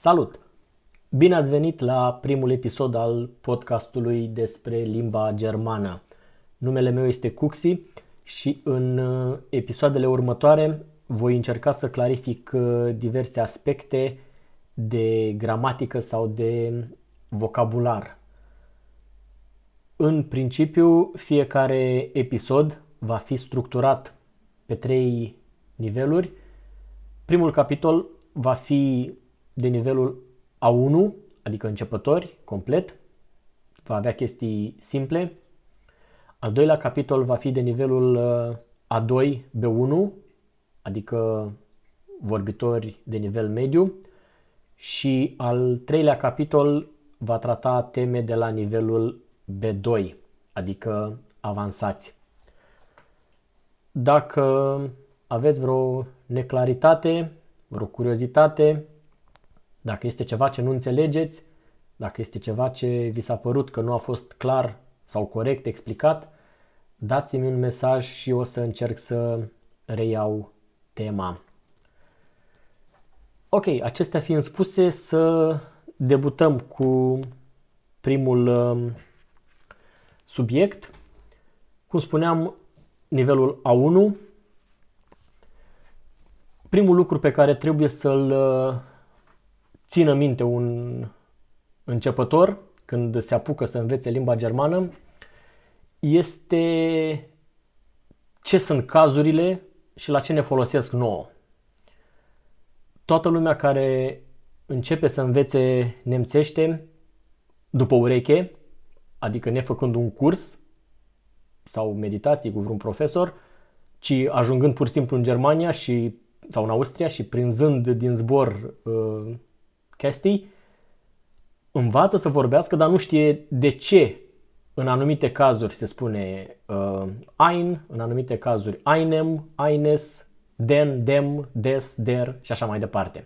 Salut! Bine ați venit la primul episod al podcastului despre limba germană. Numele meu este Cuxi și în episoadele următoare voi încerca să clarific diverse aspecte de gramatică sau de vocabular. În principiu, fiecare episod va fi structurat pe 3 niveluri. Primul capitol va fi de nivelul A1, adică începători, complet. Va avea chestii simple. Al doilea capitol va fi de nivelul A2, B1, adică vorbitori de nivel mediu. Și al treilea capitol va trata teme de la nivelul B2, adică avansați. Dacă aveți vreo neclaritate, vreo curiozitate, dacă este ceva ce nu înțelegeți, dacă este ceva ce vi s-a părut că nu a fost clar sau corect explicat, dați-mi un mesaj și o să încerc să reiau tema. Ok, acestea fiind spuse, să debutăm cu primul subiect. Cum spuneam, nivelul A1. Primul lucru pe care trebuie să-l țină minte un începător când se apucă să învețe limba germană este ce sunt cazurile și la ce ne folosesc nouă. Toată lumea care începe să învețe nemțește după ureche, adică nefăcând un curs sau meditații cu vreun profesor, ci ajungând pur și simplu în Germania sau în Austria și prinzând din zbor chestii, învață să vorbească, dar nu știe de ce în anumite cazuri se spune ein, în anumite cazuri einem, eines, den, dem, des, der și așa mai departe.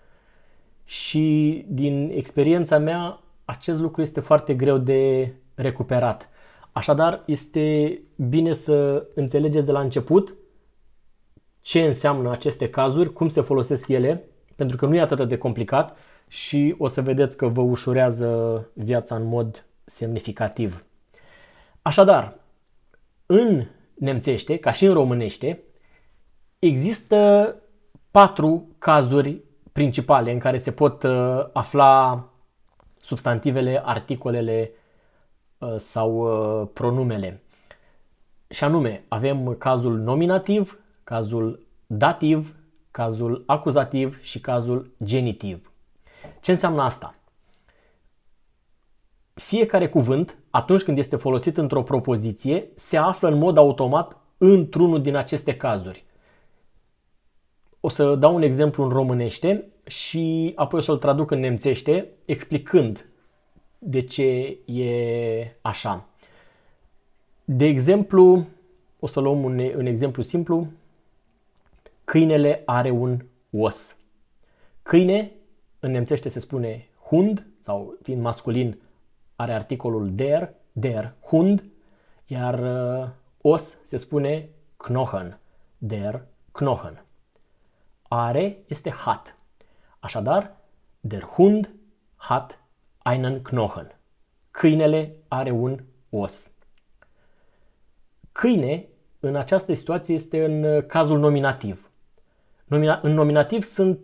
Și din experiența mea, acest lucru este foarte greu de recuperat. Așadar, este bine să înțelegeți de la început ce înseamnă aceste cazuri, cum se folosesc ele, pentru că nu e atât de complicat și o să vedeți că vă ușurează viața în mod semnificativ. Așadar, în nemțește, ca și în românește, există 4 cazuri principale în care se pot afla substantivele, articolele sau pronumele. Și anume, avem cazul nominativ, cazul dativ, cazul acuzativ și cazul genitiv. Ce înseamnă asta? Fiecare cuvânt, atunci când este folosit într-o propoziție, se află în mod automat într-unul din aceste cazuri. O să dau un exemplu în românește și apoi o să-l traduc în nemțește, explicând de ce e așa. De exemplu, o să luăm un exemplu simplu. Câinele are un os. Câine, în nemțește se spune Hund, sau fiind masculin, are articolul der Hund, iar os se spune Knochen, der Knochen. Are este hat. Așadar, der Hund hat einen Knochen. Câinele are un os. Câine, în această situație, este în cazul nominativ. În nominativ sunt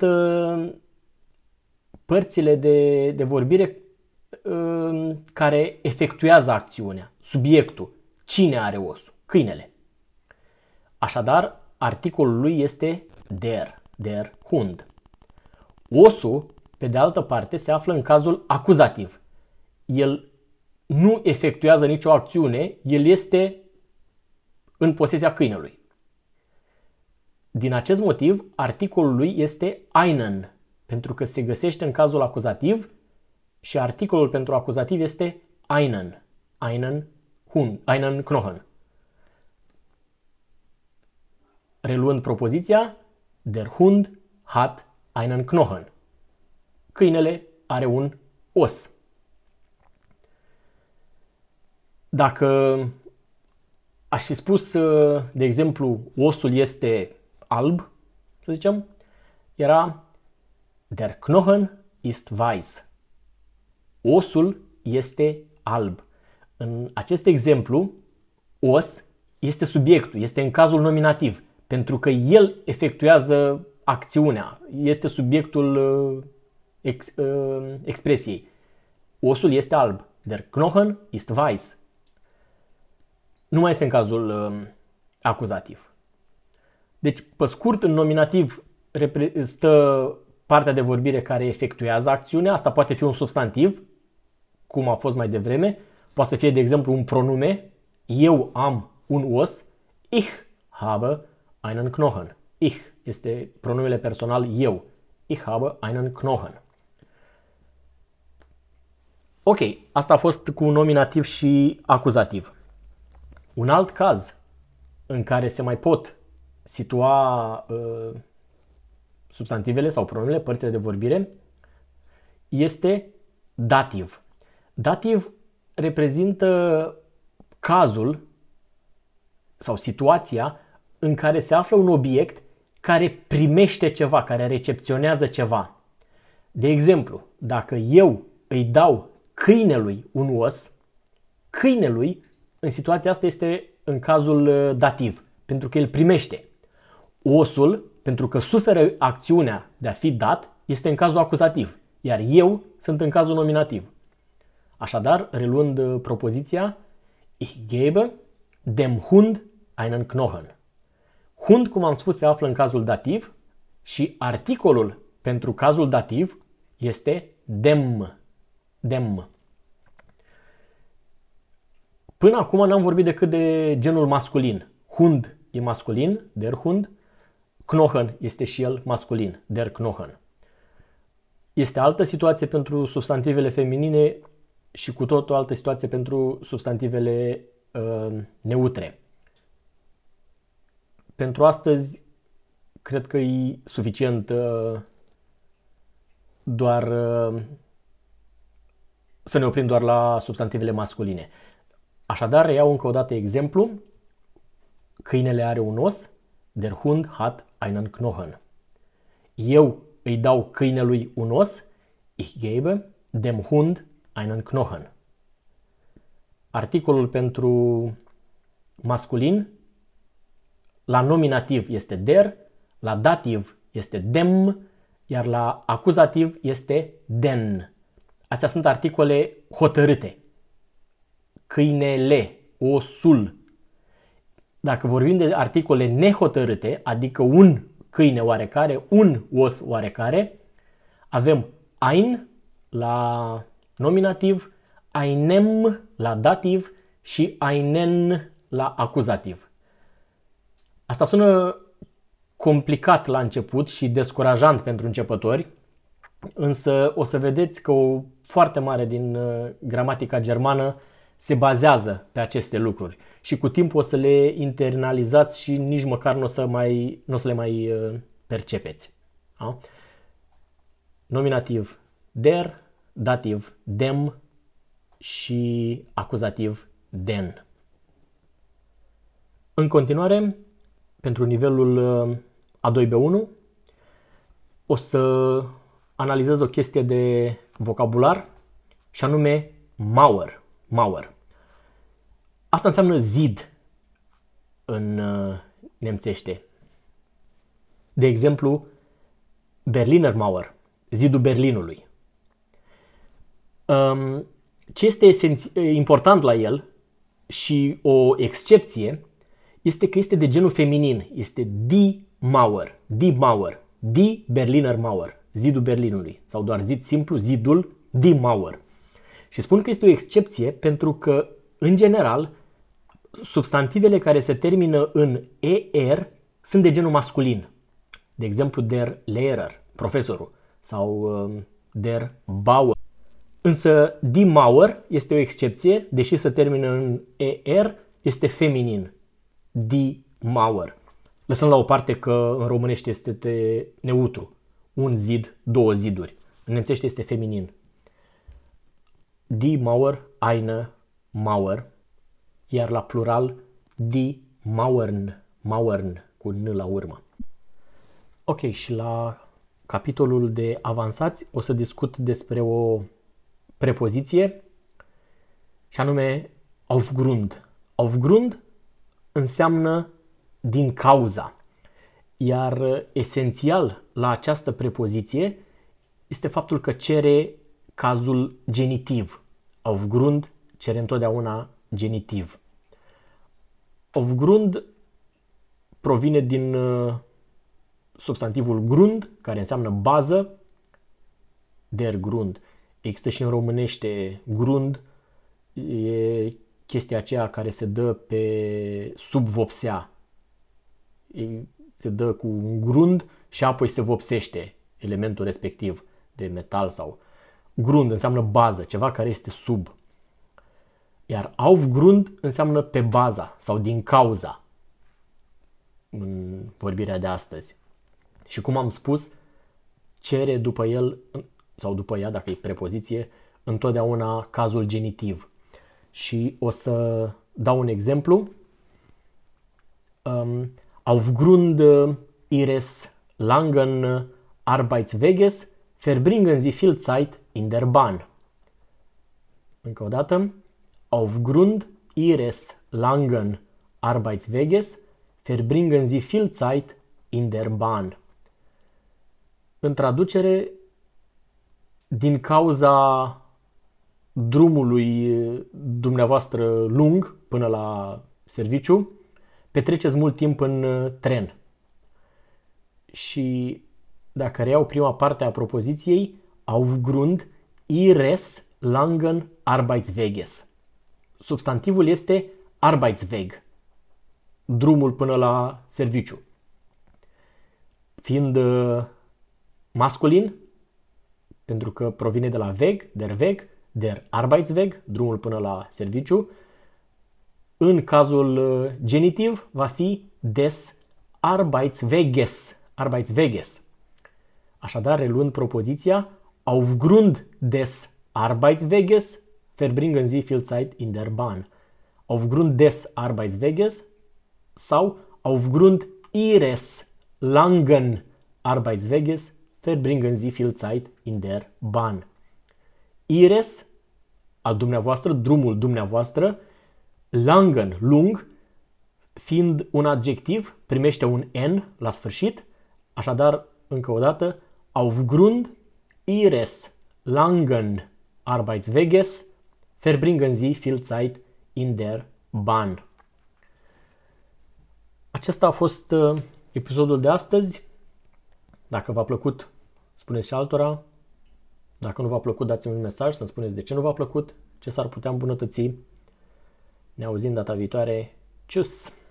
părțile de vorbire care efectuează acțiunea, subiectul. Cine are osul? Câinele. Așadar, articolul lui este der Hund. Osul, pe de altă parte, se află în cazul acuzativ. El nu efectuează nicio acțiune, el este în posesia câinelui. Din acest motiv, articolul lui este einen, pentru că se găsește în cazul acuzativ și articolul pentru acuzativ este einen Knochen. Reluând propoziția, der Hund hat einen Knochen. Câinele are un os. Dacă aș fi spus, de exemplu, osul este alb, să zicem, era der Knochen ist weiß. Osul este alb. În acest exemplu, os este subiectul, este în cazul nominativ, pentru că el efectuează acțiunea, este subiectul expresiei. Osul este alb. Der Knochen ist weiß. Nu mai este în cazul acuzativ. Deci, pe scurt, în nominativ stă partea de vorbire care efectuează acțiunea. Asta poate fi un substantiv, cum a fost mai devreme. Poate să fie, de exemplu, un pronume. Eu am un os. Ich habe einen Knochen. Ich este pronumele personal eu. Ich habe einen Knochen. Ok, asta a fost cu nominativ și acuzativ. Un alt caz în care se mai pot situa substantivele sau pronumele, părțile de vorbire, este dativ. Dativ reprezintă cazul sau situația în care se află un obiect care primește ceva, care recepționează ceva. De exemplu, dacă eu îi dau câinelui un os, câinelui în situația asta este în cazul dativ, pentru că el primește. Osul, pentru că suferă acțiunea de a fi dat, este în cazul acuzativ, iar eu sunt în cazul nominativ. Așadar, reluând propoziția, ich gebe dem Hund einen Knochen. Hund, cum am spus, se află în cazul dativ și articolul pentru cazul dativ este dem. Dem. Până acum n-am vorbit decât de genul masculin. Hund e masculin, der Hund. Knochen este și el masculin, der Knochen. Este altă situație pentru substantivele feminine și cu tot o altă situație pentru substantivele neutre. Pentru astăzi, cred că e suficient doar să ne oprim doar la substantivele masculine. Așadar, reiau încă o dată exemplu. Câinele are un os. Der Hund hat einen Knochen. Eu îi dau câinelui un os. Ich gebe dem Hund einen Knochen. Articolul pentru masculin la nominativ este der, la dativ este dem, iar la acuzativ este den. Astea sunt articole hotărâte. Câinele, osul. Dacă vorbim de articole nehotărâte, adică un câine oarecare, un os oarecare, avem ein la nominativ, einem la dativ și einen la acuzativ. Asta sună complicat la început și descurajant pentru începători, însă o să vedeți că o foarte mare din gramatica germană se bazează pe aceste lucruri și cu timpul o să le internalizați și nici măcar nu o să le mai percepeți. Da? Nominativ der, dativ dem și acuzativ den. În continuare, pentru nivelul A2-B1, o să analizez o chestie de vocabular și anume Mauer. Mauer. Asta înseamnă zid în nemțește. De exemplu, Berliner Mauer, zidul Berlinului. Ce este important la el și o excepție este că este de genul feminin. Este die Mauer, die Mauer, die Berliner Mauer, zidul Berlinului. Sau doar zid simplu, zidul die Mauer. Și spun că este o excepție pentru că, în general, substantivele care se termină în er sunt de genul masculin. De exemplu, der Lehrer, profesorul, sau der Bauer. Însă die Mauer este o excepție, deși se termină în er, este feminin. Die Mauer. Lăsăm la o parte că în românește este neutru. Un zid, două ziduri. În nemțește este feminin. Die Mauer, eine Mauer, iar la plural die Mauern, Mauern cu n la urmă. Ok, și la capitolul de avansați o să discut despre o prepoziție și anume aufgrund. Aufgrund înseamnă din cauza, iar esențial la această prepoziție este faptul că cere cazul genitiv. Aufgrund cere întotdeauna genitiv. Aufgrund provine din substantivul grund, care înseamnă bază, der Grund. Există și în românește grund, e chestia aceea care se dă pe sub vopsea. Se dă cu un grund și apoi se vopsește elementul respectiv de metal sau grund înseamnă bază, ceva care este sub. Iar aufgrund înseamnă pe baza sau din cauza în vorbirea de astăzi. Și cum am spus, cere după el sau după ea, dacă e prepoziție, întotdeauna cazul genitiv. Și o să dau un exemplu. Aufgrund ihres langen Arbeitsweges verbringen Sie viel Zeit in der Bahn. Încă o dată. Aufgrund ihres langen Arbeitsweges verbringen Sie viel Zeit in der Bahn. În traducere, din cauza drumului dumneavoastră lung până la serviciu, petreceți mult timp în tren. Și dacă reiau prima parte a propoziției, aufgrund ihres langen Arbeitsweges. Substantivul este Arbeitsweg, drumul până la serviciu. Fiind masculin, pentru că provine de la Weg, der Arbeitsweg, drumul până la serviciu, în cazul genitiv va fi des Arbeitsweges. Așadar, reluând propoziția, aufgrund des Arbeitsweges verbringen Sie viel Zeit in der Bahn. Aufgrund des Arbeitsweges sau aufgrund ihres langen Arbeitsweges verbringen Sie viel Zeit in der Bahn. Ihres, al dumneavoastră, drumul dumneavoastră, langen, lung, fiind un adjectiv, primește un N la sfârșit, așadar, încă o dată, aufgrund ihres langen Arbeitsweges verbringen Sie viel Zeit in der Bahn. Acesta a fost episodul de astăzi. Dacă v-a plăcut, spuneți și altora. Dacă nu v-a plăcut, dați-mi un mesaj să-mi spuneți de ce nu v-a plăcut, ce s-ar putea îmbunătăți. Ne auzim data viitoare. Tschüss!